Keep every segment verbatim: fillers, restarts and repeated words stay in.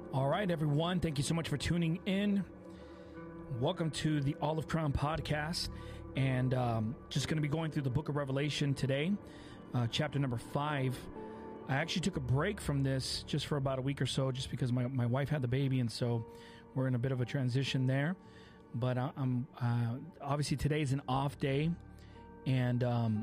All right, everyone. Thank you so much for tuning in. Welcome to the Olive Crown Podcast. And um, just going to be going through the book of Revelation today, uh, chapter number five. I actually took a break from this just for about a week or so, just because my, my wife had the baby. And so we're in a bit of a transition there. But I, I'm uh, obviously today's an off day. And um,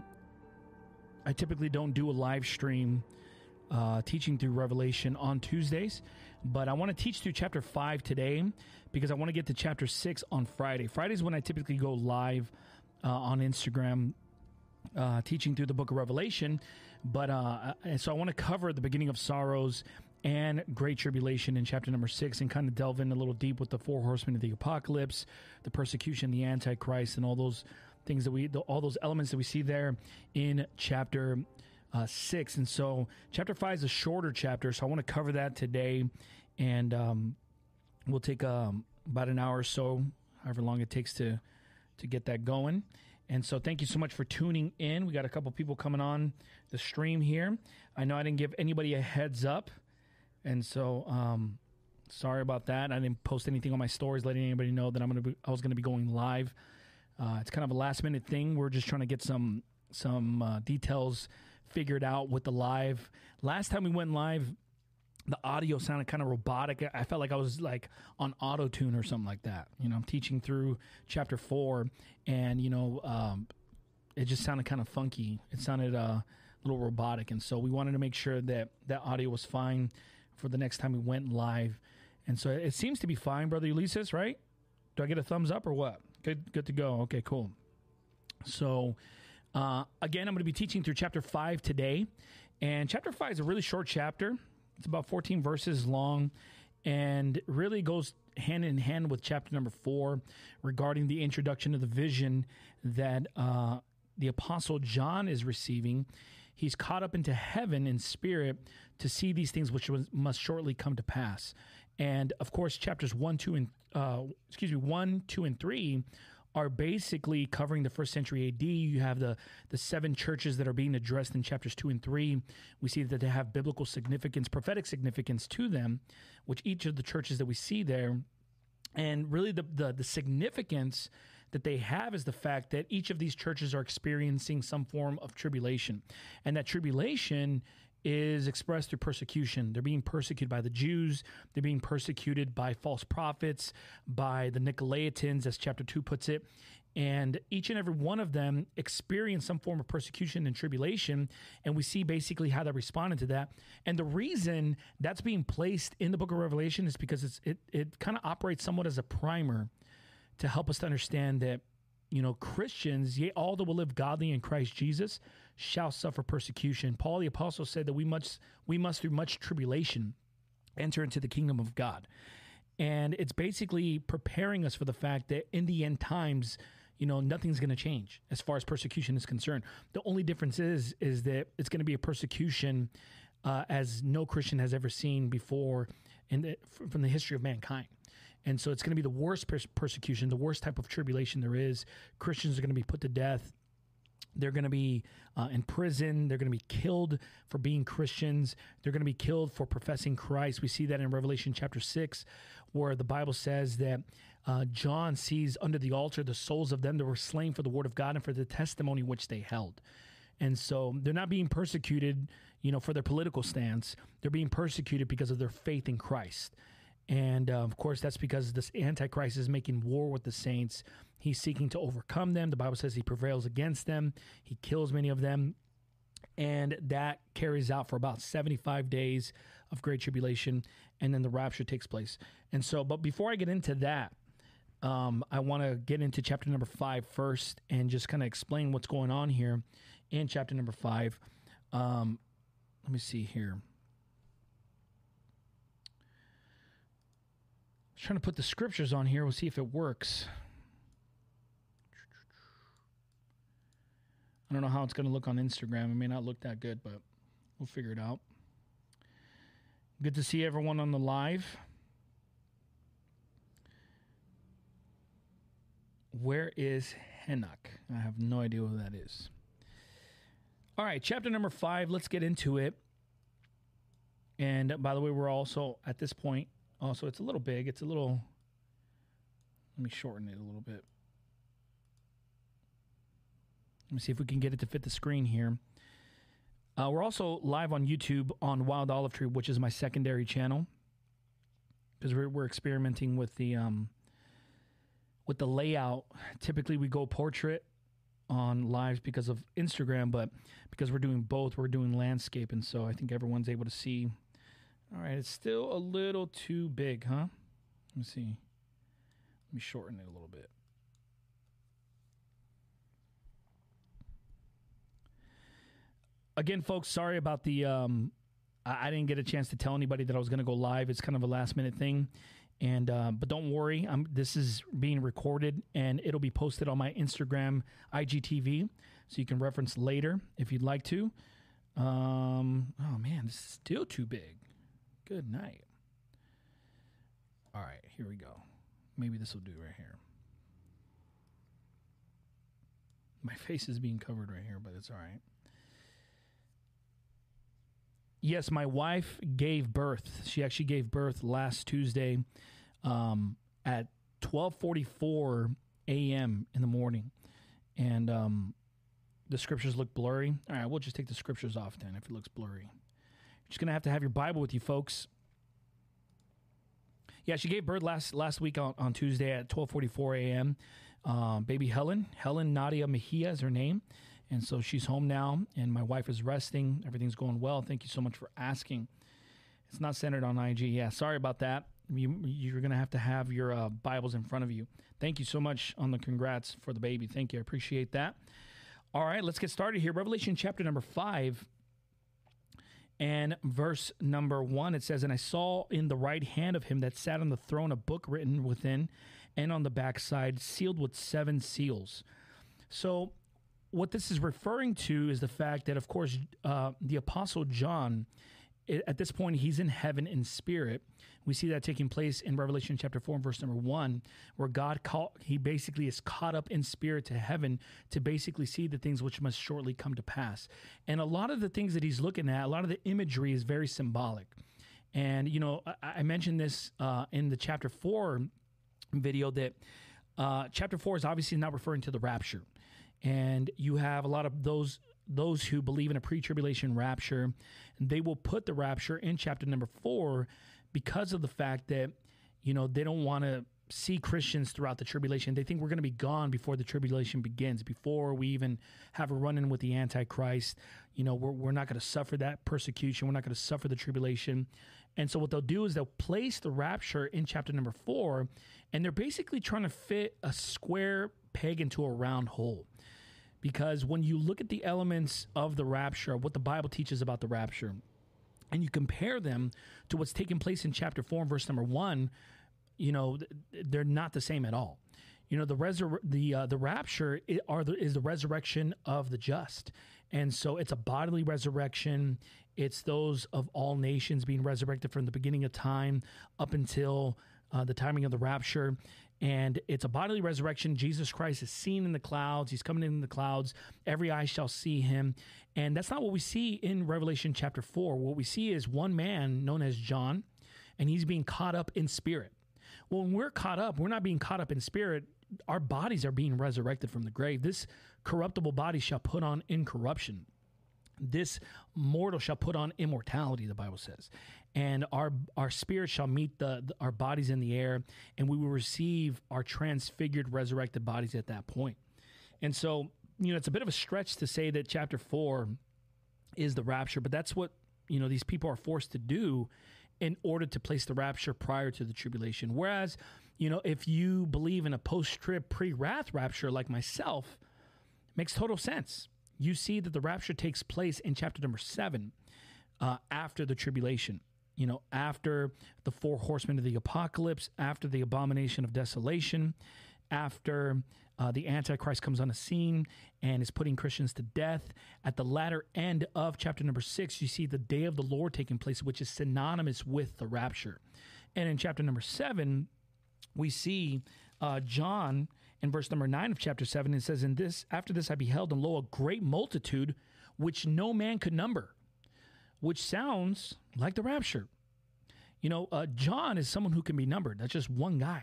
I typically don't do a live stream Uh, teaching through Revelation on Tuesdays, but I want to teach through chapter five today because I want to get to chapter six on Friday. Friday's when I typically go live uh, on Instagram uh, teaching through the book of Revelation, but uh, and so I want to cover the beginning of sorrows and great tribulation in chapter number six and kind of delve in a little deep with the four horsemen of the apocalypse, the persecution, the Antichrist, and all those things that we, the, all those elements that we see there in chapter Uh, six. And so chapter five is a shorter chapter, so I want to cover that today, and um, we'll take um, about an hour or so, however long it takes to to get that going. And so thank you so much for tuning in. We got a couple people coming on the stream here. I know I didn't give anybody a heads up, and so um, sorry about that. I didn't post anything on my stories letting anybody know that I'm gonna be, I was going to be going live. Uh, it's kind of a last minute thing. We're just trying to get some some uh, details figured out with the live. Last time we went live, the audio sounded kind of robotic. I felt like I was like on auto tune or something like that. You know, I'm teaching through chapter four, and you know, um, it just sounded kind of funky. It sounded uh, a little robotic, and so we wanted to make sure that that audio was fine for the next time we went live. And so it seems to be fine, Brother Ulysses, right? Do I get a thumbs up or what? Good, good to go. Okay, cool. So. Uh, again, I'm going to be teaching through chapter five today, and chapter five is a really short chapter. It's about fourteen verses long, and really goes hand in hand with chapter number four regarding the introduction of the vision that uh, the Apostle John is receiving. He's caught up into heaven in spirit to see these things which must shortly come to pass. And of course, chapters one, two, and uh, excuse me, one, two, and three are basically covering the first century A D. You have the, the seven churches that are being addressed in chapters two and three. We see that they have biblical significance, prophetic significance to them, which each of the churches that we see there. And really the, the, the significance that they have is the fact that each of these churches are experiencing some form of tribulation. And that tribulation is expressed through persecution. They're being persecuted by the Jews. They're being persecuted by false prophets, by the Nicolaitans, as chapter two puts it. And each and every one of them experience some form of persecution and tribulation. And we see basically how they responded to that. And the reason that's being placed in the book of Revelation is because it's, it, it kind of operates somewhat as a primer to help us to understand that, you know, Christians, yea, all that will live godly in Christ Jesus shall suffer persecution. Paul the apostle said that we must, we must through much tribulation enter into the kingdom of God. And it's basically preparing us for the fact that in the end times, you know, nothing's going to change as far as persecution is concerned. The only difference is, is that it's going to be a persecution uh, as no Christian has ever seen before in the, from the history of mankind. And so it's going to be the worst pers- persecution, the worst type of tribulation there is. Christians are going to be put to death. They're going to be uh, in prison. They're going to be killed for being Christians. They're going to be killed for professing Christ. We see that in Revelation chapter six, where the Bible says that uh, John sees under the altar the souls of them that were slain for the word of God and for the testimony which they held. And so they're not being persecuted, you know, for their political stance. They're being persecuted because of their faith in Christ. And uh, of course, that's because this Antichrist is making war with the saints. He's seeking to overcome them. The Bible says he prevails against them. He kills many of them. And that carries out for about seventy-five days of great tribulation. And then the rapture takes place. And so, but before I get into that, um, I want to get into chapter number five first and just kind of explain what's going on here in chapter number five. Um, let me see here. I was trying to put the scriptures on here. We'll see if it works. I don't know how it's going to look on Instagram. It may not look that good, but we'll figure it out. Good to see everyone on the live. Where is Henoch? I have no idea who that is. All right, chapter number five. Let's get into it. And by the way, we're also at this point Oh, so it's a little big. It's a little, let me shorten it a little bit. Let me see if we can get it to fit the screen here. Uh, we're also live on YouTube on Wild Olive Tree, which is my secondary channel, because we're we're experimenting with the um with the layout. Typically, we go portrait on lives because of Instagram, but because we're doing both, we're doing landscape, and so I think everyone's able to see. All right, it's still a little too big, huh? Let me see. Let me shorten it a little bit. Again, folks, sorry about the, um, I, I didn't get a chance to tell anybody that I was going to go live. It's kind of a last minute thing. And, uh, but don't worry, I'm, this is being recorded and it'll be posted on my Instagram, I G T V. So you can reference later if you'd like to. Um, oh man, this is still too big. Good night. All right, here we go. Maybe this will do right here. My face is being covered right here, but it's all right. Yes, my wife gave birth. She actually gave birth last Tuesday um, at twelve forty-four a.m. in the morning. And um, the scriptures look blurry. All right, we'll just take the scriptures off then if it looks blurry. You're just going to have to have your Bible with you, folks. Yeah, she gave birth last last week on, on Tuesday at twelve forty-four a.m. Um, baby Helen, Helen Nadia Mejia is her name. And so she's home now, and my wife is resting. Everything's going well. Thank you so much for asking. It's not centered on I G. Yeah, sorry about that. You, you're going to have to have your uh, Bibles in front of you. Thank you so much on the congrats for the baby. Thank you. I appreciate that. All right, let's get started here. Revelation chapter number five and verse number one. It says, "And I saw in the right hand of him that sat on the throne a book written within and on the backside, sealed with seven seals." So what this is referring to is the fact that, of course, uh, the Apostle John, at this point, he's in heaven in spirit. We see that taking place in Revelation chapter four and verse number one, where God, call, he basically is caught up in spirit to heaven to basically see the things which must shortly come to pass. And a lot of the things that he's looking at, a lot of the imagery is very symbolic. And, you know, I, I mentioned this uh, in the chapter four video that uh, chapter four is obviously not referring to the rapture. And you have a lot of those those who believe in a pre-tribulation rapture. They will put the rapture in chapter number four because of the fact that, you know, they don't want to see Christians throughout the tribulation. They think we're going to be gone before the tribulation begins, before we even have a run-in with the Antichrist. You know, we're, we're not going to suffer that persecution. We're not going to suffer the tribulation. And so what they'll do is they'll place the rapture in chapter number four, and they're basically trying to fit a square peg into a round hole. Because when you look at the elements of the rapture, what the Bible teaches about the rapture, and you compare them to what's taking place in chapter four and verse number one, you know, they're not the same at all. You know, the resur- the uh, the rapture is, are the, is the resurrection of the just. And so it's a bodily resurrection. It's those of all nations being resurrected from the beginning of time up until uh, the timing of the rapture. And it's a bodily resurrection. Jesus Christ is seen in the clouds. He's coming in the clouds. Every eye shall see him. And that's not what we see in Revelation chapter four. What we see is one man known as John, and he's being caught up in spirit. Well, when we're caught up, we're not being caught up in spirit. Our bodies are being resurrected from the grave. This corruptible body shall put on incorruption. This mortal shall put on immortality, the Bible says. And our our spirit shall meet the, the our bodies in the air, and we will receive our transfigured, resurrected bodies at that point. And so, you know, it's a bit of a stretch to say that chapter four is the rapture, but that's what, you know, these people are forced to do in order to place the rapture prior to the tribulation. Whereas, you know, if you believe in a post-trib, pre-wrath rapture like myself, it makes total sense. You see that the rapture takes place in chapter number seven, uh, after the tribulation. You know, after the four horsemen of the apocalypse, after the abomination of desolation, after uh, the Antichrist comes on the scene and is putting Christians to death. At the latter end of chapter number six, you see the day of the Lord taking place, which is synonymous with the rapture. And in chapter number seven, we see uh, John in verse number nine of chapter seven. It says, "In this, after this I beheld, and lo, a great multitude, which no man could number," which sounds like the rapture. You know, uh, John is someone who can be numbered. That's just one guy.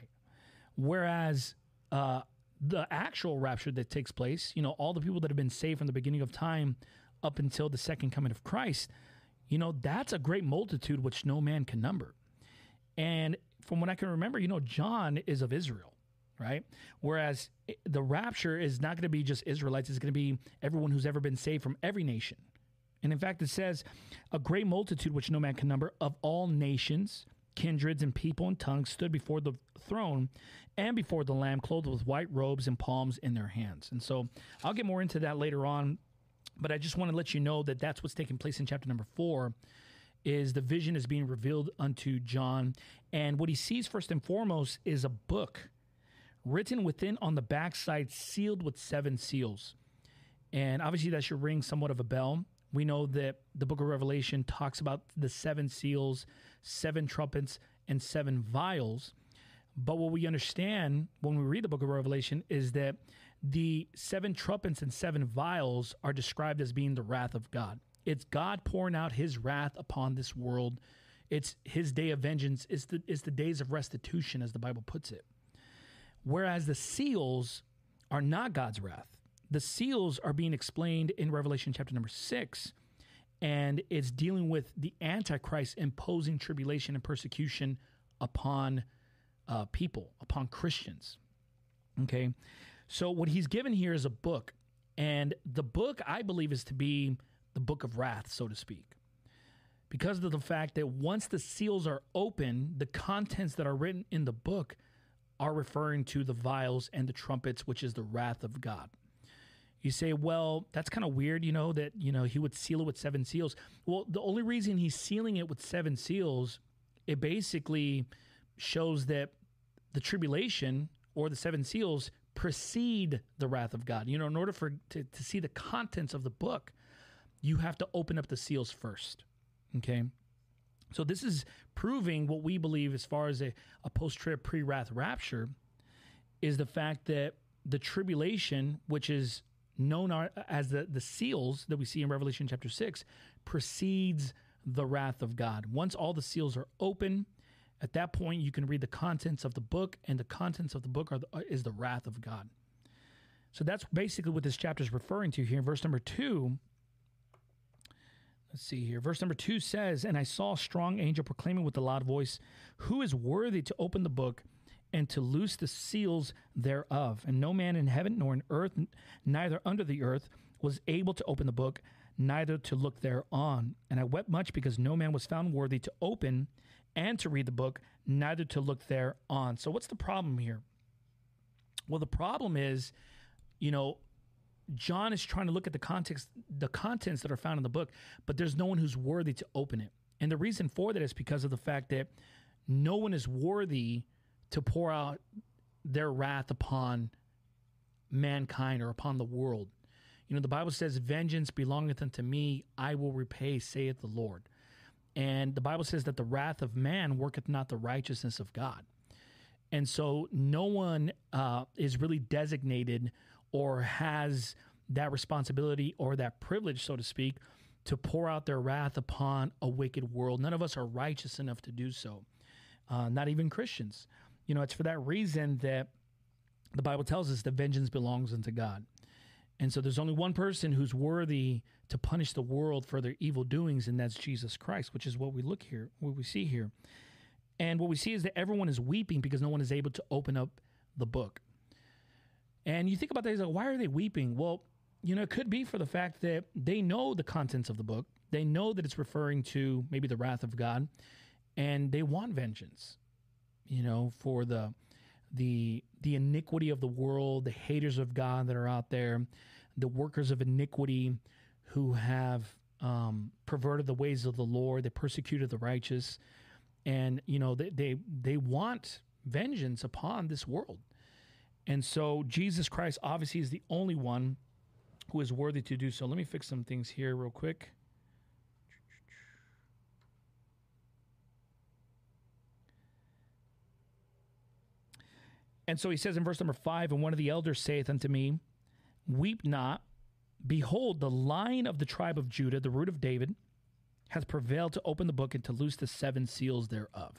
Whereas uh, the actual rapture that takes place, you know, all the people that have been saved from the beginning of time up until the second coming of Christ, you know, that's a great multitude which no man can number. And from what I can remember, you know, John is of Israel, right? Whereas the rapture is not going to be just Israelites. It's going to be everyone who's ever been saved from every nation. And in fact, it says, a great multitude which no man can number of all nations, kindreds, and people and tongues stood before the throne and before the Lamb, clothed with white robes and palms in their hands. And so I'll get more into that later on, but I just want to let you know that that's what's taking place in chapter number four, is the vision is being revealed unto John. And what he sees first and foremost is a book written within on the backside, sealed with seven seals. And obviously that should ring somewhat of a bell. We know that the book of Revelation talks about the seven seals, seven trumpets, and seven vials. But what we understand when we read the book of Revelation is that the seven trumpets and seven vials are described as being the wrath of God. It's God pouring out his wrath upon this world. It's his day of vengeance. It's the, it's the days of restitution, as the Bible puts it. Whereas the seals are not God's wrath. The seals are being explained in Revelation chapter number six, and it's dealing with the Antichrist imposing tribulation and persecution upon uh, people, upon Christians. Okay, so what he's given here is a book, and the book, I believe, is to be the book of wrath, so to speak, because of the fact that once the seals are open, the contents that are written in the book are referring to the vials and the trumpets, which is the wrath of God. You say, well, that's kind of weird, you know, that, you know, he would seal it with seven seals. Well, the only reason he's sealing it with seven seals, it basically shows that the tribulation or the seven seals precede the wrath of God. You know, in order for to, to see the contents of the book, you have to open up the seals first, okay? So this is proving what we believe as far as a, a post-trib, pre-wrath rapture, is the fact that the tribulation, which is known as the, the seals that we see in Revelation chapter six, precedes the wrath of God. Once all the seals are open, at that point you can read the contents of the book, and the contents of the book are the, is the wrath of God. So that's basically what this chapter is referring to here. In verse number two, let's see here. Verse number two says, "And I saw a strong angel proclaiming with a loud voice, who is worthy to open the book and to loose the seals thereof? And no man in heaven nor in earth, neither under the earth, was able to open the book, neither to look thereon. And I wept much, because no man was found worthy to open and to read the book, neither to look thereon." So what's the problem here? Well, the problem is, you know, John is trying to look at the context, the contents that are found in the book, but there's no one who's worthy to open it. And the reason for that is because of the fact that no one is worthy to pour out their wrath upon mankind or upon the world. You know, the Bible says, "Vengeance belongeth unto me, I will repay, saith the Lord." And the Bible says that the wrath of man worketh not the righteousness of God. And so no one uh, is really designated or has that responsibility or that privilege, so to speak, to pour out their wrath upon a wicked world. None of us are righteous enough to do so, uh, not even Christians. You know, it's for that reason that the Bible tells us that vengeance belongs unto God. And so there's only one person who's worthy to punish the world for their evil doings, and that's Jesus Christ, which is what we look here, what we see here. And what we see is that everyone is weeping because no one is able to open up the book. And you think about that, like, why are they weeping? Well, you know, it could be for the fact that they know the contents of the book. They know that it's referring to maybe the wrath of God, and they want vengeance, you know, for the the the iniquity of the world, the haters of God that are out there, the workers of iniquity who have um, perverted the ways of the Lord. They persecuted the righteous, and you know they they, they want vengeance upon this world. And so Jesus Christ obviously is the only one who is worthy to do so. Let me fix some things here real quick. And so he says in verse number five, "And one of the elders saith unto me, Weep not. Behold, the Lion of the tribe of Judah, the root of David, has prevailed to open the book and to loose the seven seals thereof.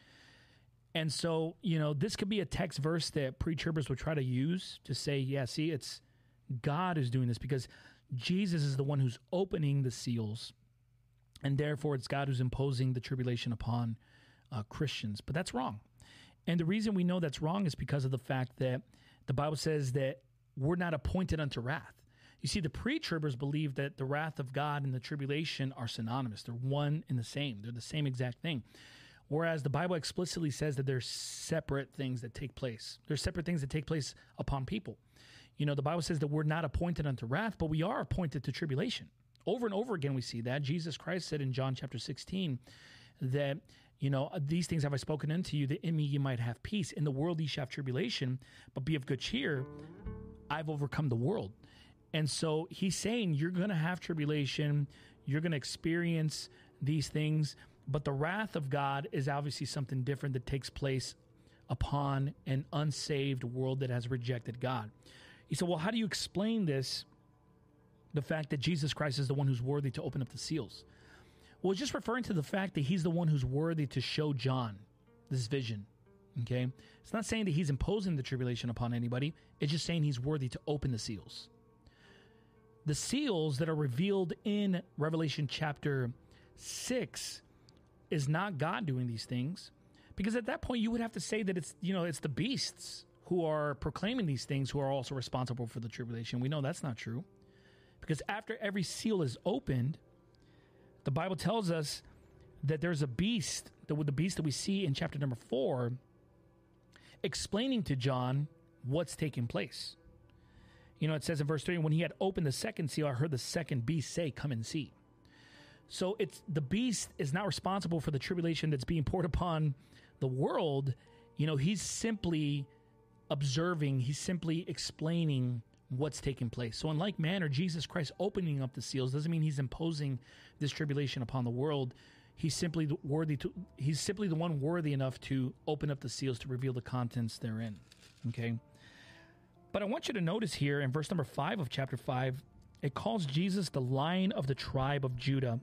And so, you know, this could be a text verse that pre-tribbers would try to use to say, yeah, see, it's God who's doing this because Jesus is the one who's opening the seals, and therefore it's God who's imposing the tribulation upon uh, Christians. But that's wrong. And the reason we know that's wrong is because of the fact that the Bible says that we're not appointed unto wrath. You see, the pre-tribbers believe that the wrath of God and the tribulation are synonymous. They're one and the same. They're the same exact thing. Whereas the Bible explicitly says that there's separate things that take place. There's separate things that take place upon people. You know, the Bible says that we're not appointed unto wrath, but we are appointed to tribulation. Over and over again we see that. Jesus Christ said in John chapter sixteen that, you know, these things have I spoken unto you, that in me you might have peace. In the world ye shall have tribulation, but be of good cheer. I've overcome the world. And so he's saying you're going to have tribulation. You're going to experience these things. But the wrath of God is obviously something different that takes place upon an unsaved world that has rejected God. He said, well, how do you explain this, the fact that Jesus Christ is the one who's worthy to open up the seals? Well, it's just referring to the fact that he's the one who's worthy to show John this vision, okay? It's not saying that he's imposing the tribulation upon anybody. It's just saying he's worthy to open the seals. The seals that are revealed in Revelation chapter six is not God doing these things, because at that point you would have to say that it's, you know, it's the beasts who are proclaiming these things who are also responsible for the tribulation. We know that's not true, because after every seal is opened, the Bible tells us that there's a beast, the, the beast that we see in chapter number four, explaining to John what's taking place. You know, it says in verse three, when he had opened the second seal, I heard the second beast say, come and see. So it's the beast is not responsible for the tribulation that's being poured upon the world. You know, he's simply observing, he's simply explaining what's taking place. So in like manner, Jesus Christ opening up the seals doesn't mean he's imposing this tribulation upon the world. He's simply worthy to, he's simply the one worthy enough to open up the seals to reveal the contents therein. Okay. But I want you to notice here in verse number five of chapter five, it calls Jesus the Lion of the tribe of Judah.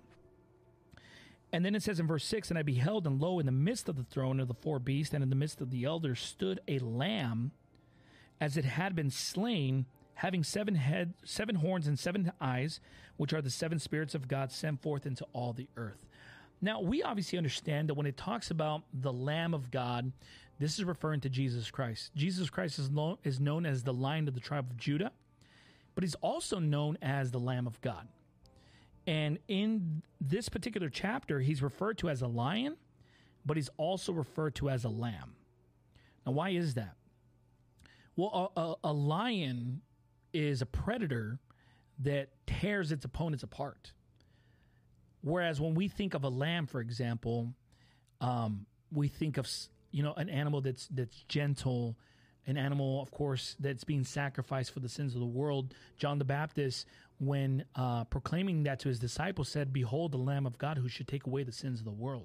And then it says in verse six, and I beheld, and lo, in the midst of the throne of the four beasts, and in the midst of the elders, stood a lamb, as it had been slain, having seven head, seven horns and seven eyes, which are the seven spirits of God sent forth into all the earth. Now, we obviously understand that when it talks about the Lamb of God, this is referring to Jesus Christ. Jesus Christ is, lo- is known as the Lion of the tribe of Judah, but he's also known as the Lamb of God. And in this particular chapter, he's referred to as a lion, but he's also referred to as a lamb. Now, why is that? Well, a, a, a lion is a predator that tears its opponents apart. Whereas when we think of a lamb, for example, um, we think of, you know, an animal that's that's gentle, an animal, of course, that's being sacrificed for the sins of the world. John the Baptist, when uh, proclaiming that to his disciples, said, behold, the Lamb of God who should take away the sins of the world.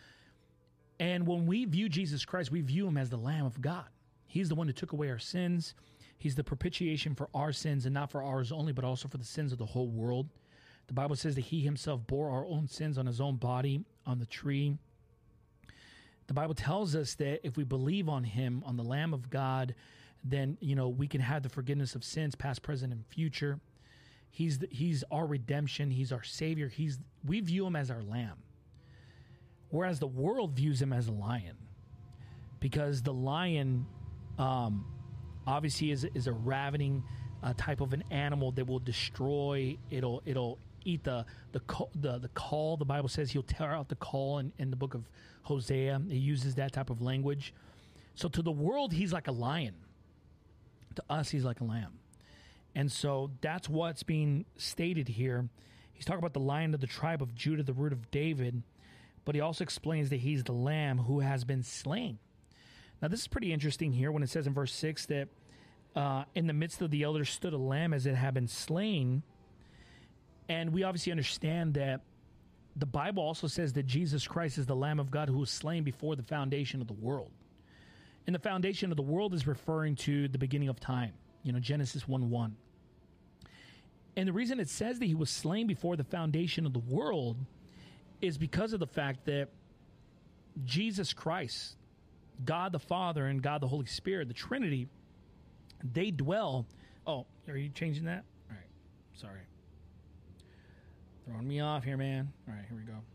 And when we view Jesus Christ, we view him as the Lamb of God. He's the one who took away our sins. He's the propitiation for our sins, and not for ours only, but also for the sins of the whole world. The Bible says that he himself bore our own sins on his own body on the tree. The Bible tells us that if we believe on him, on the Lamb of God, then, you know, we can have the forgiveness of sins, past, present, and future. He's the, he's our redemption. He's our Savior. He's we view him as our Lamb, whereas the world views him as a lion, because the lion, um, obviously, is is a ravening uh, type of an animal that will destroy. It'll it'll eat the the the the caul. The Bible says he'll tear out the caul in, in the book of Hosea. It uses that type of language. So to the world, he's like a lion. To us, he's like a lamb. And so that's what's being stated here. He's talking about the Lion of the tribe of Judah, the root of David, but he also explains that he's the lamb who has been slain. Now, this is pretty interesting here when it says in verse six that uh, in the midst of the elders stood a lamb as it had been slain. And we obviously understand that the Bible also says that Jesus Christ is the Lamb of God who was slain before the foundation of the world. And the foundation of the world is referring to the beginning of time, you know, Genesis one one. And the reason it says that he was slain before the foundation of the world is because of the fact that Jesus Christ, God the Father and God the Holy Spirit, the Trinity, they dwell. Oh, are you changing that? All right. Sorry. Throwing me off here, man. All right, here we go.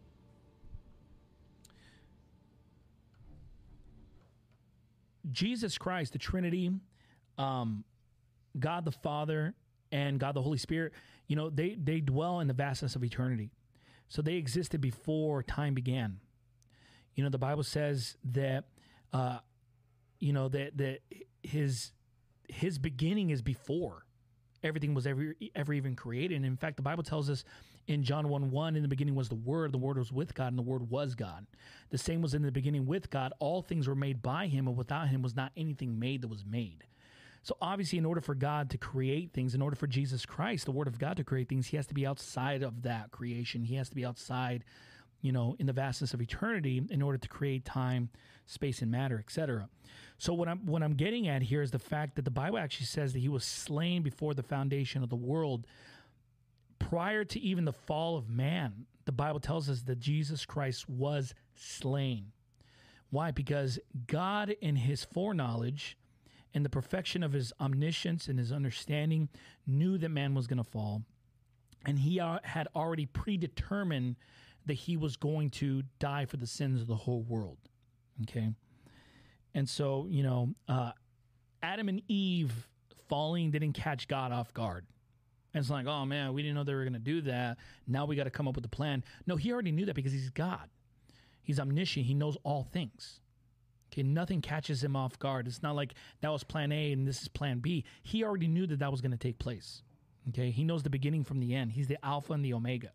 Jesus Christ, the Trinity, um, God the Father, and God the Holy Spirit, you know, they, they dwell in the vastness of eternity. So they existed before time began. You know, the Bible says that, uh, you know, that, that his his beginning is before everything was ever, ever even created. And in fact, the Bible tells us in John one one, in the beginning was the Word, the Word was with God, and the Word was God. The same was in the beginning with God. All things were made by him, and without him was not anything made that was made. So obviously, in order for God to create things, in order for Jesus Christ, the Word of God, to create things, he has to be outside of that creation. He has to be outside, you know, in the vastness of eternity in order to create time, space, and matter, et cetera. So what I'm what I'm getting at here is the fact that the Bible actually says that he was slain before the foundation of the world. Prior to even the fall of man, the Bible tells us that Jesus Christ was slain. Why? Because God, in his foreknowledge and the perfection of his omniscience and his understanding, knew that man was going to fall. And he uh, had already predetermined that he was going to die for the sins of the whole world. Okay? And so, you know, uh, Adam and Eve falling didn't catch God off guard. And it's like, oh, man, we didn't know they were going to do that. Now we got to come up with a plan. No, he already knew that because he's God. He's omniscient. He knows all things. Okay, nothing catches him off guard. It's not like that was plan A and this is plan B. He already knew that that was going to take place. Okay, he knows the beginning from the end. He's the Alpha and the Omega.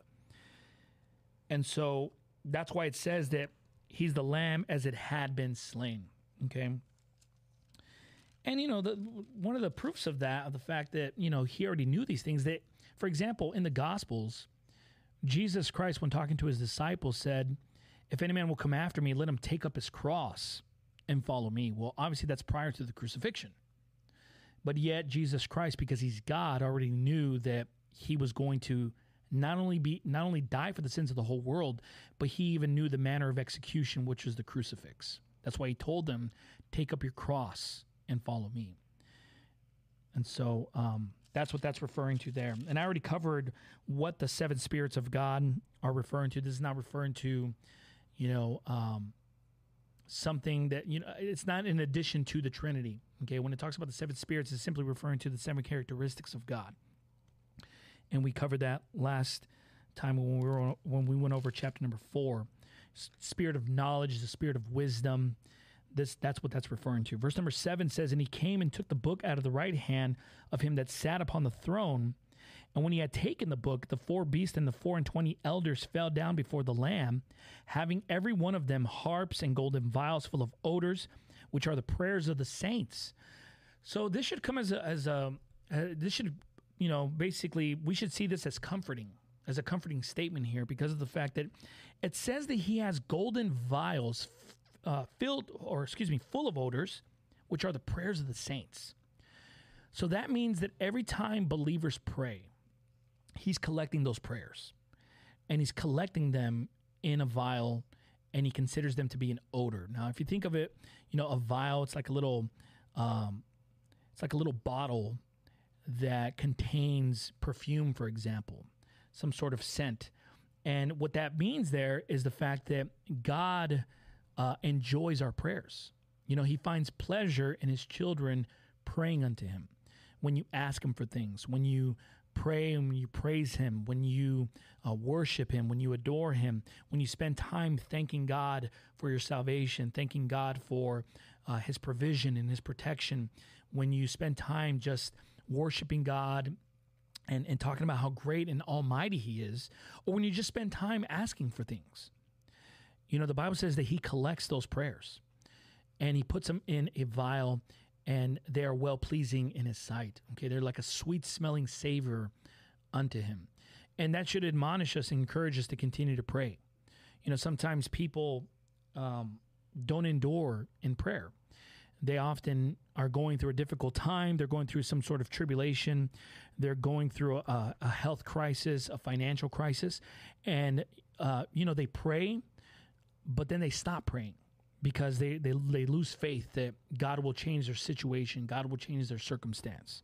And so that's why it says that he's the Lamb as it had been slain. Okay. And, you know, the one of the proofs of that, of the fact that, you know, he already knew these things, that, for example, in the Gospels, Jesus Christ, when talking to his disciples, said, if any man will come after me, let him take up his cross and follow me. Well, obviously that's prior to the crucifixion. But yet Jesus Christ, because he's God, already knew that he was going to not only be not only die for the sins of the whole world, but he even knew the manner of execution, which was the crucifix. That's why he told them, take up your cross and follow me. And so um, that's what that's referring to there. And I already covered what the seven spirits of God are referring to. This is not referring to, you know, um, something that, you know, it's not in addition to the Trinity. Okay, when it talks about the seven spirits, it's simply referring to the seven characteristics of God. And we covered that last time when we were when we went over chapter number four. Spirit of knowledge is the spirit of wisdom. This that's what that's referring to. Verse number seven says, and he came and took the book out of the right hand of him that sat upon the throne. And when he had taken the book, the four beasts and the four and twenty elders fell down before the Lamb, having every one of them harps and golden vials full of odors, which are the prayers of the saints. So this should come as a, as a uh, this should, you know, basically we should see this as comforting, as a comforting statement here, because of the fact that it says that he has golden vials uh, filled, or excuse me, full of odors, which are the prayers of the saints. So that means that every time believers pray, he's collecting those prayers, and he's collecting them in a vial, and he considers them to be an odor. Now, if you think of it, you know, a vial, it's like a little, um, it's like a little bottle that contains perfume, for example, some sort of scent. And what that means there is the fact that God uh, enjoys our prayers. You know, he finds pleasure in his children praying unto him. When you ask him for things, when you pray and when you praise him, when you uh, worship him, when you adore him, when you spend time thanking God for your salvation, thanking God for uh, his provision and his protection, when you spend time just worshiping God and, and talking about how great and almighty he is, or when you just spend time asking for things. You know, the Bible says that he collects those prayers and he puts them in a vial, and they are well-pleasing in his sight. Okay, they're like a sweet-smelling savor unto him. And that should admonish us and encourage us to continue to pray. You know, sometimes people um, don't endure in prayer. they often are going through a difficult time. They're going through some sort of tribulation. They're going through a, a health crisis, a financial crisis. And, uh, you know, they pray, but then they stop praying because they, they, they lose faith that God will change their situation. God will change their circumstance.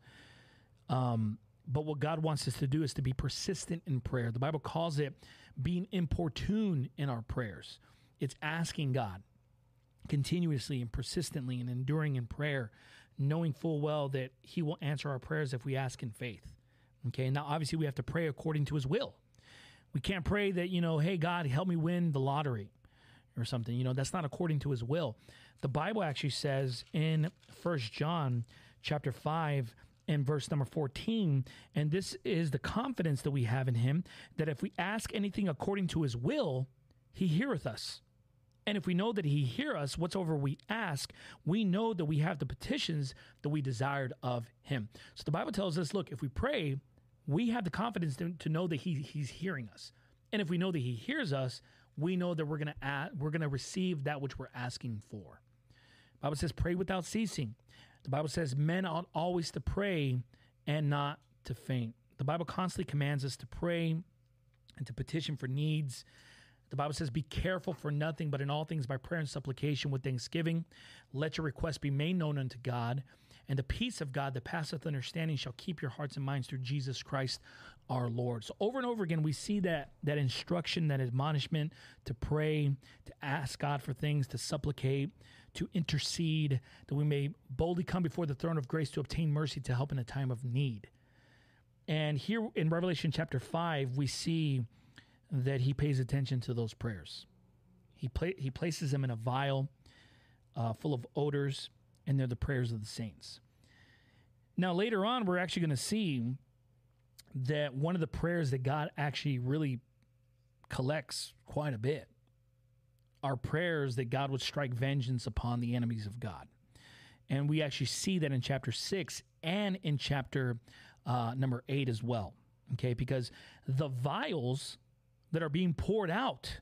Um, but what God wants us to do is to be persistent in prayer. The Bible calls it being importune in our prayers. It's asking God continuously and persistently and enduring in prayer, knowing full well that he will answer our prayers if we ask in faith. Okay, now obviously we have to pray according to his will. We can't pray that, you know, hey, God, help me win the lottery or something. You know, that's not according to his will. The Bible actually says in First John chapter five and verse number fourteen, and this is the confidence that we have in him, that if we ask anything according to his will, he heareth us. And if we know that he hear us, whatsoever we ask, we know that we have the petitions that we desired of him. So the Bible tells us, look, if we pray, we have the confidence to, to know that he, he's hearing us. And if we know that he hears us, we know that we're going to we're going to receive that which we're asking for. The Bible says, pray without ceasing. The Bible says, men ought always to pray and not to faint. The Bible constantly commands us to pray and to petition for needs. The Bible says, be careful for nothing, but in all things by prayer and supplication with thanksgiving, let your requests be made known unto God, and the peace of God that passeth understanding shall keep your hearts and minds through Jesus Christ our Lord. So over and over again, we see that that instruction, that admonishment to pray, to ask God for things, to supplicate, to intercede, that we may boldly come before the throne of grace to obtain mercy to help in a time of need. And here in Revelation chapter five, we see that he pays attention to those prayers. He pla- he places them in a vial uh, full of odors, and they're the prayers of the saints. Now, later on, we're actually going to see that one of the prayers that God actually really collects quite a bit are prayers that God would strike vengeance upon the enemies of God. And we actually see that in chapter six and in chapter uh, number eight as well. Okay, because the vials that are being poured out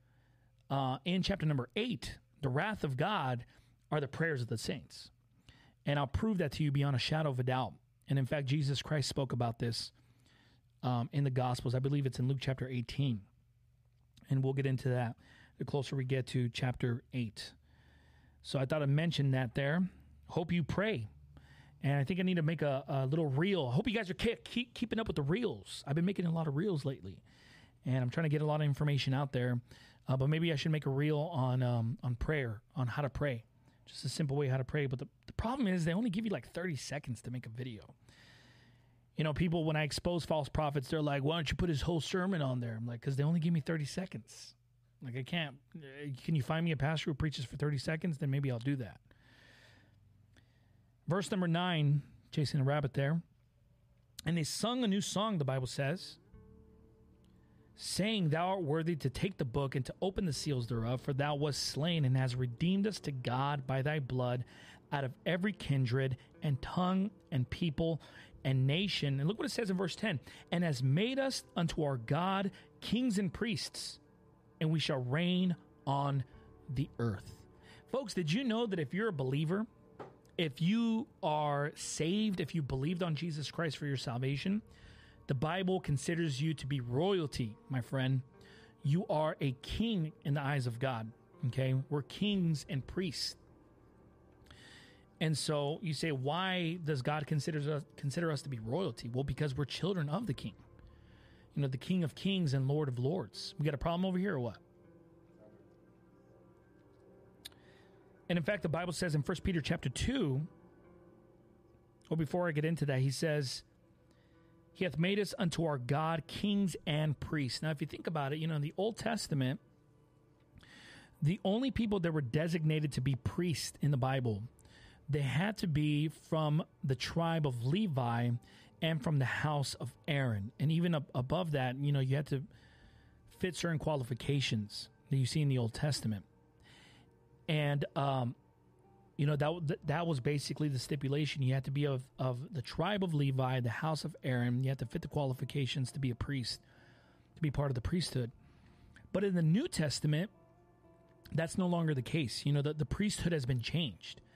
uh, in chapter number eight, the wrath of God, are the prayers of the saints. And I'll prove that to you beyond a shadow of a doubt. And in fact, Jesus Christ spoke about this um, in the Gospels. I believe it's in Luke chapter eighteen. And we'll get into that the closer we get to chapter eight. So I thought I'd mention that there. Hope you pray. And I think I need to make a, a little reel. I hope you guys are keep, keep keeping up with the reels. I've been making a lot of reels lately. And I'm trying to get a lot of information out there. Uh, but maybe I should make a reel on um, on prayer, on how to pray. Just a simple way how to pray. But the, the problem is they only give you like thirty seconds to make a video. You know, people, when I expose false prophets, they're like, why don't you put his whole sermon on there? I'm like, because they only give me thirty seconds. Like, I can't. Can you find me a pastor who preaches for thirty seconds? Then maybe I'll do that. Verse number nine, chasing a rabbit there. And they sung a new song, the Bible says, saying, thou art worthy to take the book and to open the seals thereof, for thou wast slain and hast redeemed us to God by thy blood out of every kindred and tongue and people and nation. And look what it says in verse ten. And has made us unto our God kings and priests, and we shall reign on the earth. Folks, did you know that if you're a believer, if you are saved, if you believed on Jesus Christ for your salvation, the Bible considers you to be royalty, my friend. You are a king in the eyes of God, okay? We're kings and priests. And so you say, why does God consider us, consider us to be royalty? Well, because we're children of the king. You know, the King of kings and Lord of lords. We got a problem over here or what? And in fact, the Bible says in First Peter chapter two, well, before I get into that, he says, he hath made us unto our God kings and priests. Now, if you think about it, you know, in the Old Testament, the only people that were designated to be priests in the Bible, they had to be from the tribe of Levi and from the house of Aaron. And even up above that, you know, you had to fit certain qualifications that you see in the Old Testament. And, um, you know, that that was basically the stipulation. You had to be of, of the tribe of Levi, the house of Aaron. You had to fit the qualifications to be a priest, to be part of the priesthood. But in the New Testament, that's no longer the case. You know, the, the priesthood has been changed.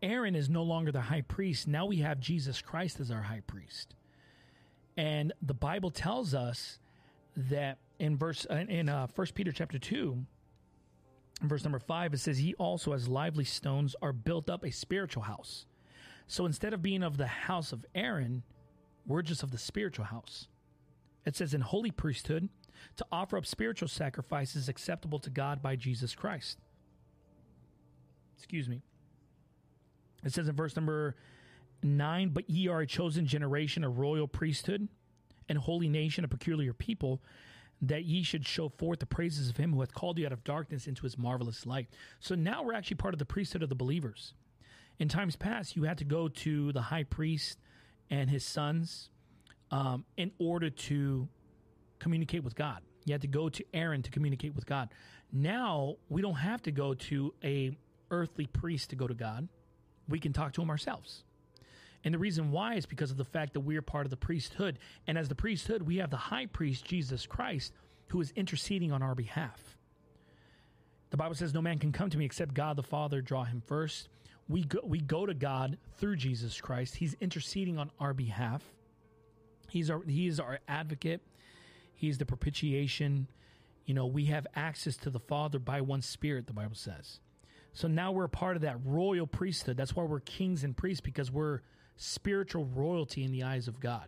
Aaron is no longer the high priest. Now we have Jesus Christ as our high priest. And the Bible tells us that in verse in uh, First Peter chapter two, verse number five, it says, "Ye also as lively stones are built up a spiritual house." So instead of being of the house of Aaron, we're just of the spiritual house. It says, "In holy priesthood, to offer up spiritual sacrifices acceptable to God by Jesus Christ." Excuse me. It says in verse number nine, "But ye are a chosen generation, a royal priesthood, and holy nation, a peculiar people, that ye should show forth the praises of him who hath called you out of darkness into his marvelous light." So now we're actually part of the priesthood of the believers. In times past, you had to go to the high priest and his sons um, in order to communicate with God. You had to go to Aaron to communicate with God. Now, we don't have to go to a earthly priest to go to God. We can talk to him ourselves. And the reason why is because of the fact that we are part of the priesthood. And as the priesthood, we have the high priest, Jesus Christ, who is interceding on our behalf. The Bible says, "No man can come to me except God the Father draw him first." We go, we go to God through Jesus Christ. He's interceding on our behalf. He's our, he is our advocate. He's the propitiation. You know, we have access to the Father by one Spirit, the Bible says. So now we're a part of that royal priesthood. That's why we're kings and priests, because we're spiritual royalty in the eyes of God.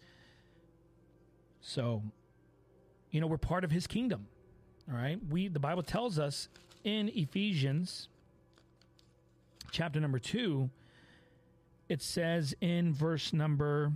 So, you know, we're part of his kingdom. All right. We, the Bible tells us in Ephesians chapter number two, it says in verse number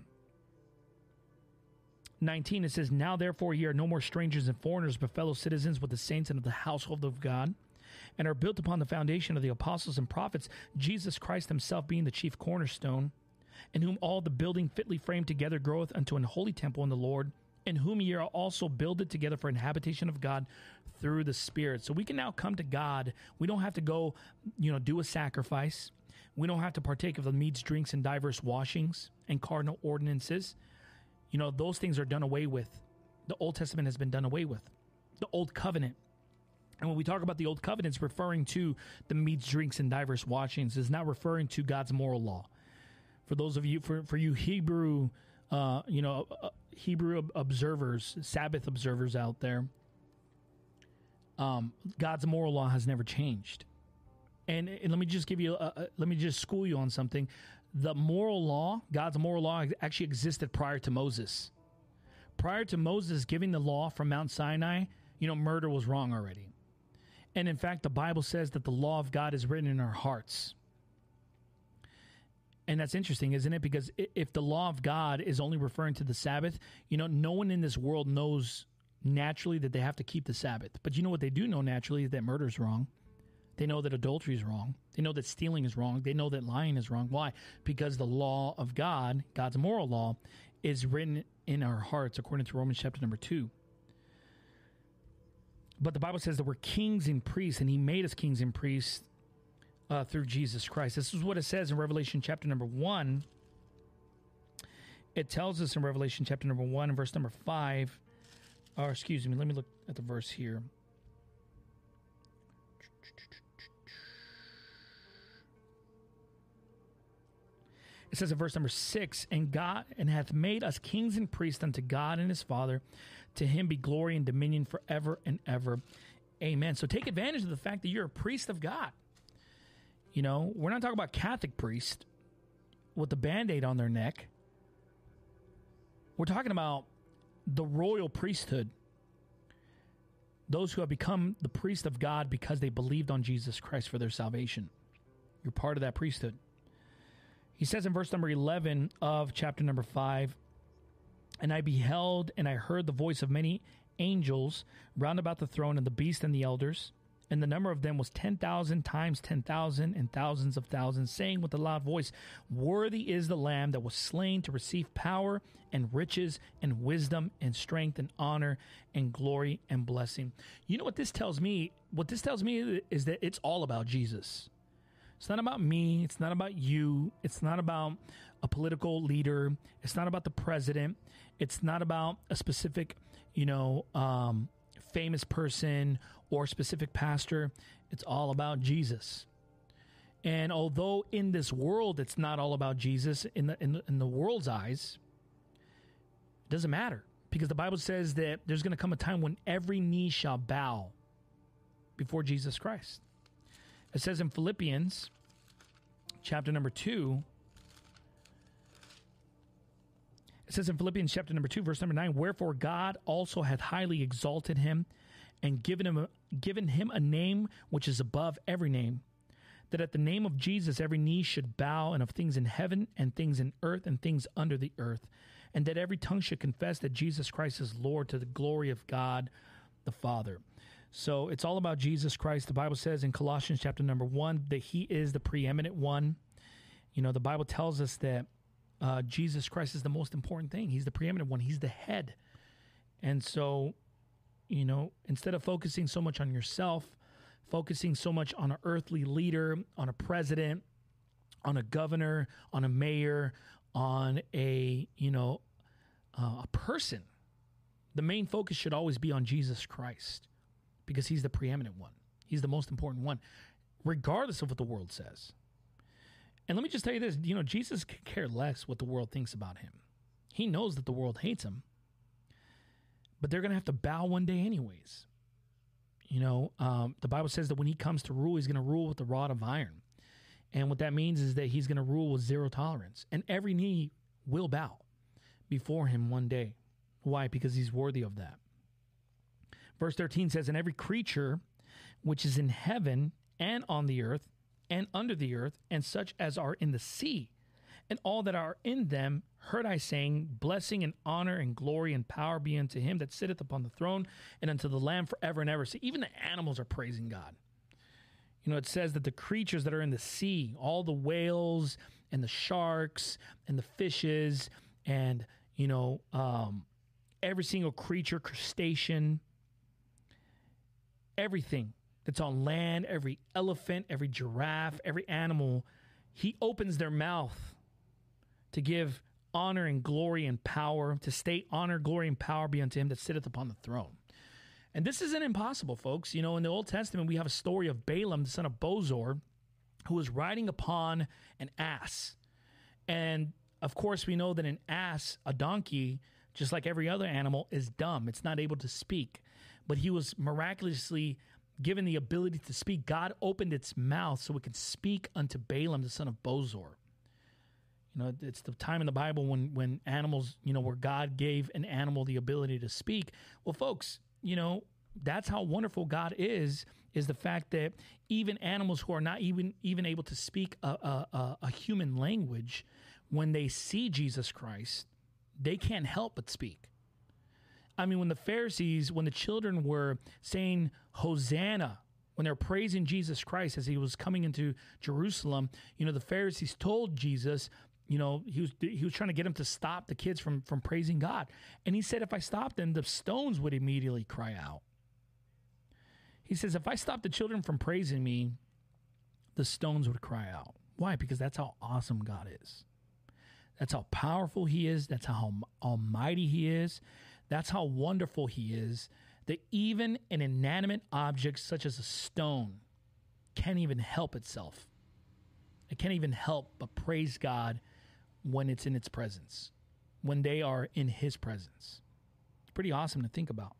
nineteen, it says, "Now therefore ye are no more strangers and foreigners, but fellow citizens with the saints and of the household of God, and are built upon the foundation of the apostles and prophets, Jesus Christ himself being the chief cornerstone, in whom all the building fitly framed together groweth unto an holy temple in the Lord, in whom ye are also builded together for an habitation of God through the Spirit." So we can now come to God. We don't have to go, you know, do a sacrifice. We don't have to partake of the meats, drinks, and diverse washings and cardinal ordinances. You know, those things are done away with. The Old Testament has been done away with. The Old Covenant. And when we talk about the Old Covenant, it's referring to the meats, drinks, and diverse washings. It's not referring to God's moral law. For those of you, for, for you Hebrew, uh, you know, uh, Hebrew observers, Sabbath observers out there, um, God's moral law has never changed. And, and let me just give you, a, a, let me just school you on something. The moral law, God's moral law, actually existed prior to Moses. Prior to Moses giving the law from Mount Sinai, you know, murder was wrong already. And in fact, the Bible says that the law of God is written in our hearts. And that's interesting, isn't it? Because if the law of God is only referring to the Sabbath, you know, no one in this world knows naturally that they have to keep the Sabbath. But you know what they do know naturally is that murder is wrong. They know that adultery is wrong. They know that stealing is wrong. They know that lying is wrong. Why? Because the law of God, God's moral law, is written in our hearts, according to Romans chapter number two. But the Bible says that we're kings and priests, and he made us kings and priests uh, through Jesus Christ. This is what it says in Revelation chapter number one. It tells us in Revelation chapter number one, and verse number five, or excuse me, let me look at the verse here. It says in verse number six, "And God and hath made us kings and priests unto God and his Father. To him be glory and dominion forever and ever. Amen." So take advantage of the fact that you're a priest of God. You know, we're not talking about Catholic priests with the Band-Aid on their neck. We're talking about the royal priesthood. Those who have become the priest of God because they believed on Jesus Christ for their salvation. You're part of that priesthood. He says in verse number eleven of chapter number five, "And I beheld and I heard the voice of many angels round about the throne and the beast and the elders. And the number of them was ten thousand times ten thousand and thousands of thousands, saying with a loud voice, Worthy is the Lamb that was slain to receive power and riches and wisdom and strength and honor and glory and blessing." You know what this tells me? What this tells me is that it's all about Jesus. It's not about me. It's not about you. It's not about a political leader. It's not about the president. It's not about a specific, you know, um, famous person or specific pastor. It's all about Jesus. And although in this world it's not all about Jesus, in the in the, in the world's eyes, it doesn't matter, because the Bible says that there's going to come a time when every knee shall bow before Jesus Christ. It says in Philippians chapter number two, it says in Philippians chapter number two, verse number nine, wherefore God also hath highly exalted him and given him, a, given him a name which is above every name, that at the name of Jesus every knee should bow, and of things in heaven and things in earth and things under the earth, and that every tongue should confess that Jesus Christ is Lord, to the glory of God the Father. So it's all about Jesus Christ. The Bible says in Colossians chapter number one that he is the preeminent one. You know, the Bible tells us that uh, Jesus Christ is the most important thing. He's the preeminent one. He's the head. And so, you know, instead of focusing so much on yourself, focusing so much on an earthly leader, on a president, on a governor, on a mayor, on a, you know, uh, a person, the main focus should always be on Jesus Christ, because he's the preeminent one. He's the most important one, regardless of what the world says. And let me just tell you this, you know, Jesus could care less what the world thinks about him. He knows that the world hates him, but they're going to have to bow one day anyways. You know, um, the Bible says that when he comes to rule, he's going to rule with the rod of iron. And what that means is that he's going to rule with zero tolerance. And every knee will bow before him one day. Why? Because he's worthy of that. Verse thirteen says, and every creature which is in heaven and on the earth and under the earth, and such as are in the sea, and all that are in them, heard I saying, blessing and honor and glory and power be unto him that sitteth upon the throne and unto the Lamb forever and ever. See, even the animals are praising God. You know, it says that the creatures that are in the sea, all the whales and the sharks and the fishes and, you know, um, every single creature, crustacean, everything that's on land, every elephant, every giraffe, every animal, he opens their mouth to give honor and glory and power, to state honor, glory, and power be unto him that sitteth upon the throne. And this isn't impossible, folks. You know, in the Old Testament, we have a story of Balaam, the son of Bozor, who was riding upon an ass. And, of course, we know that an ass, a donkey, just like every other animal, is dumb. It's not able to speak. But he was miraculously given the ability to speak. God opened its mouth so it could speak unto Balaam, the son of Bozor. You know, it's the time in the Bible when, when animals, you know, where God gave an animal the ability to speak. Well, folks, you know, that's how wonderful God is, is the fact that even animals who are not even, even able to speak a, a, a, a human language, when they see Jesus Christ, they can't help but speak. I mean, when the Pharisees, when the children were saying Hosanna, when they're praising Jesus Christ as he was coming into Jerusalem, you know, the Pharisees told Jesus, you know, he was he was trying to get him to stop the kids from, from praising God. And he said, if I stopped them, the stones would immediately cry out. He says, if I stop the children from praising me, the stones would cry out. Why? Because that's how awesome God is. That's how powerful he is. That's how almighty he is. That's how wonderful he is, that even an inanimate object such as a stone can't even help itself. It can't even help but praise God when it's in its presence, when they are in his presence. It's pretty awesome to think about.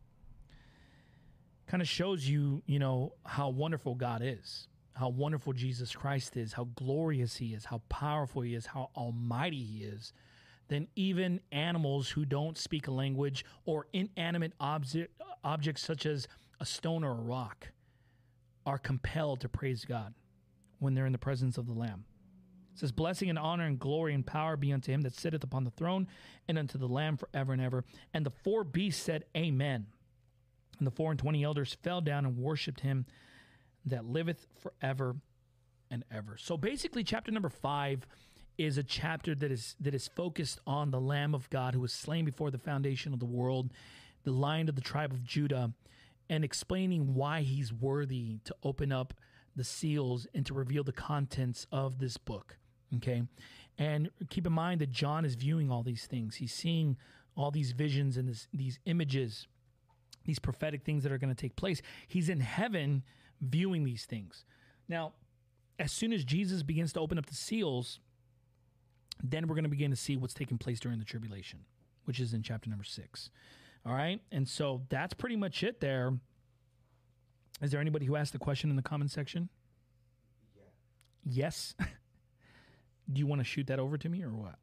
Kind of shows you, you know, how wonderful God is, how wonderful Jesus Christ is, how glorious he is, how powerful he is, how almighty he is. Then even animals who don't speak a language, or inanimate object, objects such as a stone or a rock, are compelled to praise God when they're in the presence of the Lamb. It says, blessing and honor and glory and power be unto him that sitteth upon the throne and unto the Lamb forever and ever. And the four beasts said, Amen. And the four and twenty elders fell down and worshipped him that liveth forever and ever. So basically, chapter number five is a chapter that is that is focused on the Lamb of God who was slain before the foundation of the world, the Lion of the tribe of Judah, and explaining why he's worthy to open up the seals and to reveal the contents of this book, okay? And keep in mind that John is viewing all these things. He's seeing all these visions and this, these images, these prophetic things that are going to take place. He's in heaven viewing these things. Now, as soon as Jesus begins to open up the seals, then we're going to begin to see what's taking place during the tribulation, which is in chapter number six. All right? And so that's pretty much it there. Is there anybody who asked a question in the comment section? Yeah. Yes? Do you want to shoot that over to me or what?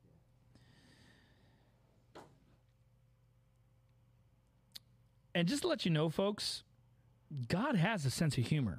And just to let you know, folks, God has a sense of humor.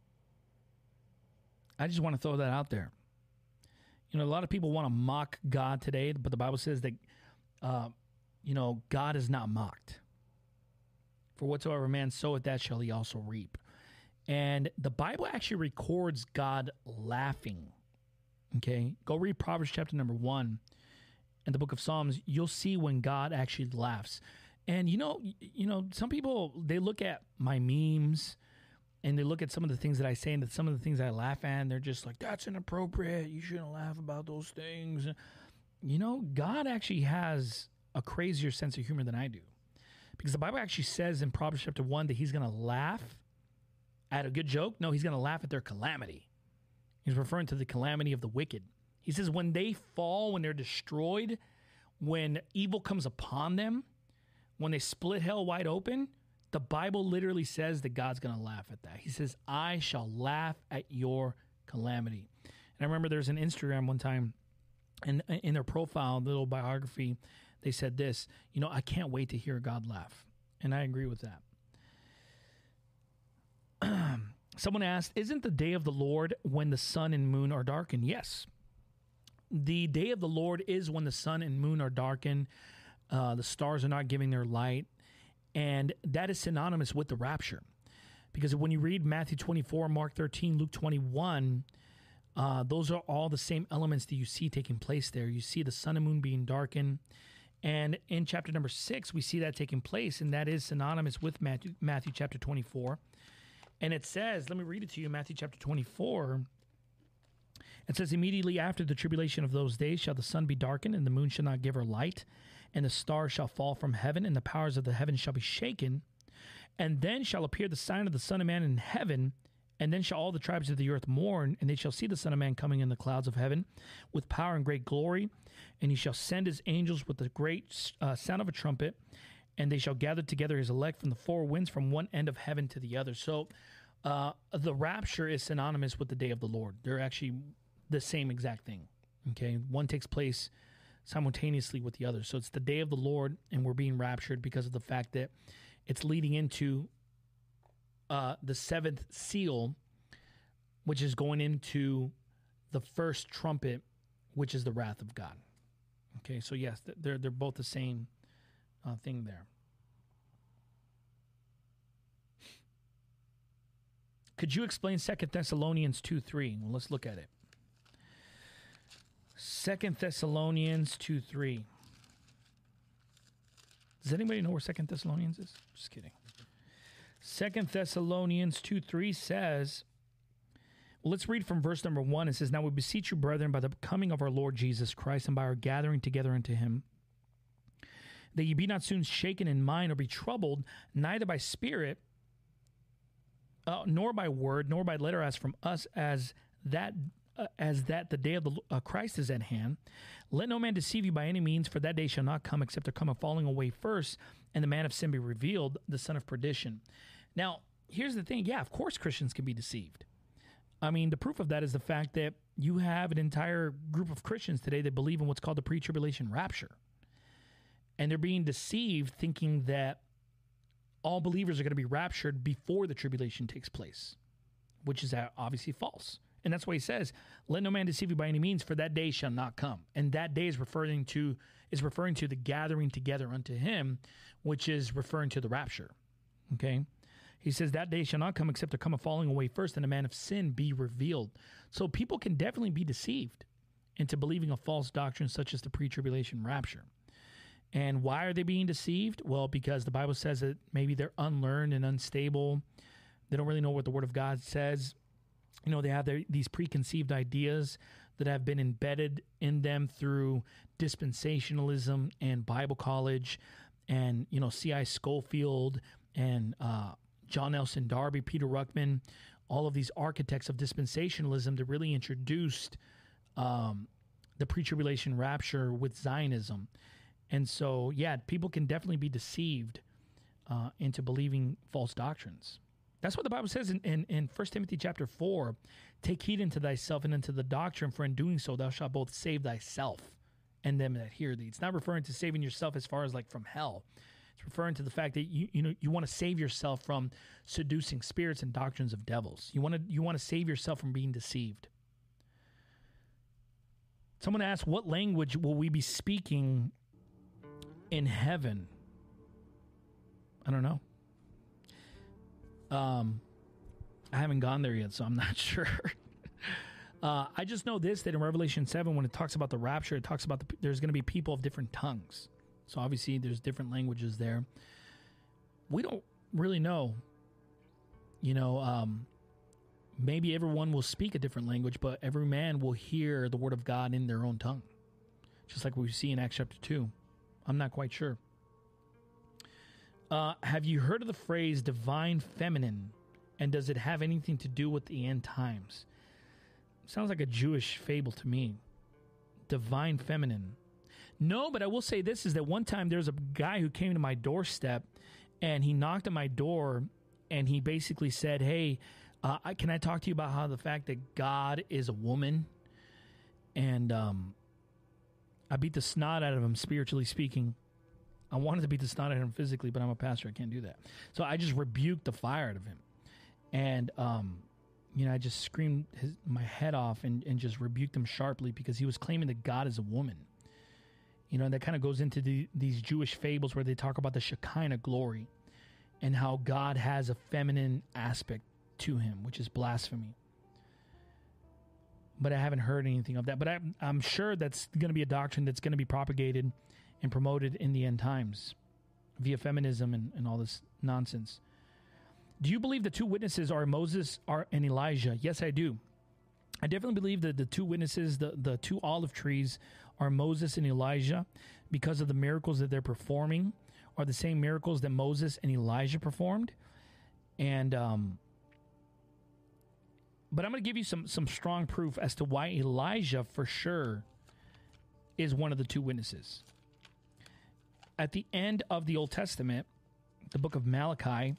I just want to throw that out there. You know, a lot of people want to mock God today, but the Bible says that, uh, you know, God is not mocked. For whatsoever man soweth, that shall he also reap. And the Bible actually records God laughing. Okay? Go read Proverbs chapter number one in the book of Psalms. You'll see when God actually laughs. And, you know, you know, some people, they look at my memes and they look at some of the things that I say and that some of the things I laugh at, and they're just like, that's inappropriate. You shouldn't laugh about those things. You know, God actually has a crazier sense of humor than I do. Because the Bible actually says in Proverbs chapter one that he's going to laugh at a good joke. No, he's going to laugh at their calamity. He's referring to the calamity of the wicked. He says when they fall, when they're destroyed, when evil comes upon them, when they split hell wide open, the Bible literally says that God's going to laugh at that. He says, I shall laugh at your calamity. And I remember there's an Instagram one time, and in their profile, little biography, they said this, you know, I can't wait to hear God laugh. And I agree with that. Someone asked, isn't the day of the Lord when the sun and moon are darkened? Yes. The day of the Lord is when the sun and moon are darkened. Uh, the stars are not giving their light. And that is synonymous with the rapture. Because when you read Matthew twenty-four, Mark thirteen, Luke twenty-one, uh, those are all the same elements that you see taking place there. You see the sun and moon being darkened. And in chapter number six, we see that taking place, and that is synonymous with Matthew, Matthew chapter twenty-four. And it says, let me read it to you, Matthew chapter twenty-four. It says, immediately after the tribulation of those days shall the sun be darkened, and the moon shall not give her light, and the stars shall fall from heaven, and the powers of the heavens shall be shaken. And then shall appear the sign of the Son of Man in heaven, and then shall all the tribes of the earth mourn, and they shall see the Son of Man coming in the clouds of heaven with power and great glory. And he shall send his angels with the great uh, sound of a trumpet, and they shall gather together his elect from the four winds, from one end of heaven to the other. So uh, the rapture is synonymous with the day of the Lord. They're actually the same exact thing. Okay, one takes place simultaneously with the other. So it's the day of the Lord, and we're being raptured because of the fact that it's leading into uh, the seventh seal, which is going into the first trumpet, which is the wrath of God. Okay, so yes, they're they're both the same uh, thing there. Could you explain Second Thessalonians two three? Well, let's look at it. Second Thessalonians two three. Does anybody know where Second Thessalonians is? Just kidding. Second Thessalonians two three says, well, let's read from verse number one. It says, now we beseech you, brethren, by the coming of our Lord Jesus Christ and by our gathering together unto him, that ye be not soon shaken in mind or be troubled, neither by spirit, uh, nor by word, nor by letter as from us, as that uh, as that the day of the uh, Christ is at hand. Let no man deceive you by any means, for that day shall not come except there come a falling away first, and the man of sin be revealed, the son of perdition. Now, here's the thing. Yeah, of course Christians can be deceived. I mean, the proof of that is the fact that you have an entire group of Christians today that believe in what's called the pre-tribulation rapture. And they're being deceived thinking that all believers are going to be raptured before the tribulation takes place, which is obviously false. And that's why he says, let no man deceive you by any means, for that day shall not come. And that day is referring to is referring to the gathering together unto him, which is referring to the rapture. Okay? He says, that day shall not come except there come a falling away first, and a man of sin be revealed. So people can definitely be deceived into believing a false doctrine such as the pre-tribulation rapture. And why are they being deceived? Well, because the Bible says that maybe they're unlearned and unstable. They don't really know what the Word of God says. You know, they have their, these preconceived ideas that have been embedded in them through dispensationalism and Bible college and, you know, C I Scofield and uh, John Nelson Darby, Peter Ruckman, all of these architects of dispensationalism that really introduced um, the pre-tribulation rapture with Zionism. And so, yeah, people can definitely be deceived uh, into believing false doctrines. That's what the Bible says in, in, in First Timothy chapter four. Take heed unto thyself and unto the doctrine, for in doing so thou shalt both save thyself and them that hear thee. It's not referring to saving yourself as far as like from hell. It's referring to the fact that you you know you want to save yourself from seducing spirits and doctrines of devils. You want to you want to save yourself from being deceived. Someone asked, what language will we be speaking in heaven? I don't know. Um, I haven't gone there yet, so I'm not sure. uh, I just know this, that in Revelation seven, when it talks about the rapture, it talks about the, there's going to be people of different tongues. So obviously there's different languages there. We don't really know. You know, um, maybe everyone will speak a different language, but every man will hear the word of God in their own tongue. Just like we see in Acts chapter two. I'm not quite sure. Uh, have you heard of the phrase divine feminine? And does it have anything to do with the end times? Sounds like a Jewish fable to me. Divine feminine. No, but I will say this, is that one time there was a guy who came to my doorstep and he knocked on my door and he basically said, hey, uh, I, can I talk to you about how the fact that God is a woman? And um, I beat the snot out of him, spiritually speaking. I wanted to beat the snot out of him physically, but I'm a pastor. I can't do that. So I just rebuked the fire out of him. And, um, you know, I just screamed his, my head off and, and just rebuked him sharply because he was claiming that God is a woman. You know, and that kind of goes into the, these Jewish fables where they talk about the Shekinah glory and how God has a feminine aspect to him, which is blasphemy. But I haven't heard anything of that. But I, I'm sure that's going to be a doctrine that's going to be propagated and promoted in the end times via feminism and, and all this nonsense. Do you believe the two witnesses are Moses are and Elijah? Yes, I do. I definitely believe that the two witnesses, the, the two olive trees, are Moses and Elijah because of the miracles that they're performing are the same miracles that Moses and Elijah performed. And, um, but I'm going to give you some, some strong proof as to why Elijah for sure is one of the two witnesses. At the end of the Old Testament, the book of Malachi,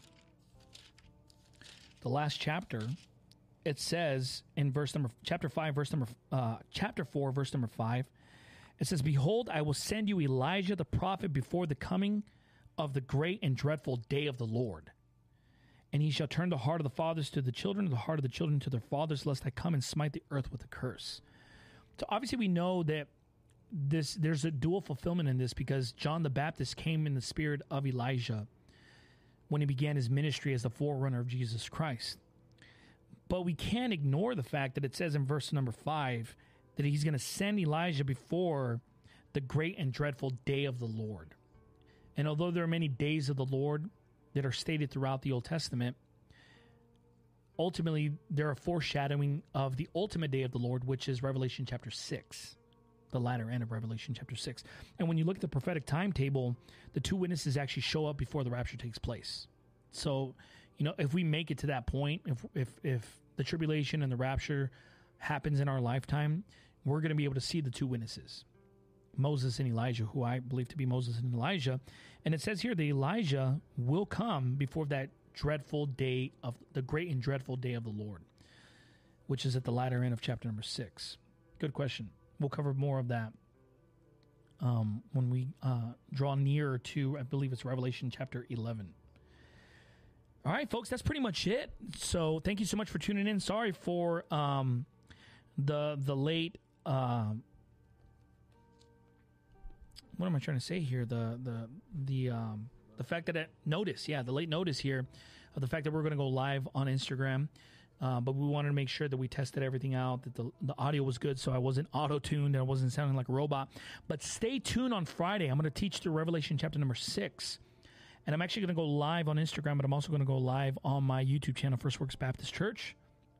the last chapter, it says in verse number chapter five, verse number uh, chapter four, verse number five, it says, "Behold, I will send you Elijah the prophet before the coming of the great and dreadful day of the Lord. And he shall turn the heart of the fathers to the children, and the heart of the children to their fathers, lest I come and smite the earth with a curse." So obviously we know that this there's a dual fulfillment in this because John the Baptist came in the spirit of Elijah when he began his ministry as the forerunner of Jesus Christ. But we can't ignore the fact that it says in verse number five that he's going to send Elijah before the great and dreadful day of the Lord. And although there are many days of the Lord that are stated throughout the Old Testament, ultimately there are foreshadowing of the ultimate day of the Lord, which is Revelation chapter six, the latter end of Revelation chapter six. And when you look at the prophetic timetable, the two witnesses actually show up before the rapture takes place. So, you know, if we make it to that point, if if if the tribulation and the rapture happens in our lifetime, we're going to be able to see the two witnesses, Moses and Elijah, who I believe to be Moses and Elijah. And it says here that Elijah will come before that dreadful day of the great and dreadful day of the Lord, which is at the latter end of chapter number six. Good question. We'll cover more of that um, when we uh, draw nearer to, I believe it's Revelation chapter eleven. All right, folks, that's pretty much it. So thank you so much for tuning in. Sorry for um, the the late. Uh, what am I trying to say here? The the the um, the fact that it notice, yeah, the late notice here of the fact that we're going to go live on Instagram. Uh, but we wanted to make sure that we tested everything out, that the, the audio was good, so I wasn't auto-tuned and I wasn't sounding like a robot. But stay tuned on Friday. I'm going to teach through Revelation chapter number six. And I'm actually going to go live on Instagram, but I'm also going to go live on my YouTube channel, First Works Baptist Church.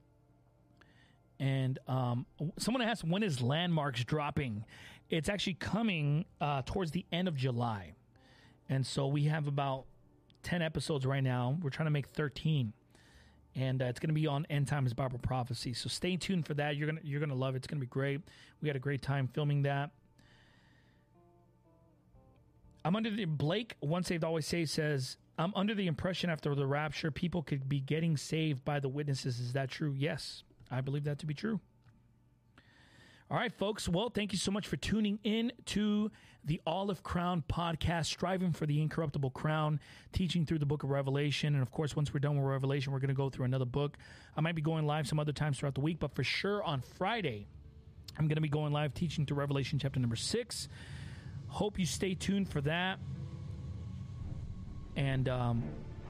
And um, someone asked, when is Landmarks dropping? It's actually coming uh, towards the end of July. And so we have about ten episodes right now. We're trying to make thirteen. and uh, it's going to be on End Times Bible Prophecy. So stay tuned for that. You're gonna you're gonna love it. It's going to be great. We had a great time filming that. I'm under the Blake Once Saved Always Saved says, I'm under the impression after the rapture people could be getting saved by the witnesses. Is that true? Yes, I believe that to be true. All right, folks. Well, thank you so much for tuning in to the Olive Crown podcast, striving for the incorruptible crown, teaching through the book of Revelation. And of course, once we're done with Revelation, we're going to go through another book. I might be going live some other times throughout the week, but for sure on Friday, I'm going to be going live teaching through Revelation chapter number six. Hope you stay tuned for that. And um,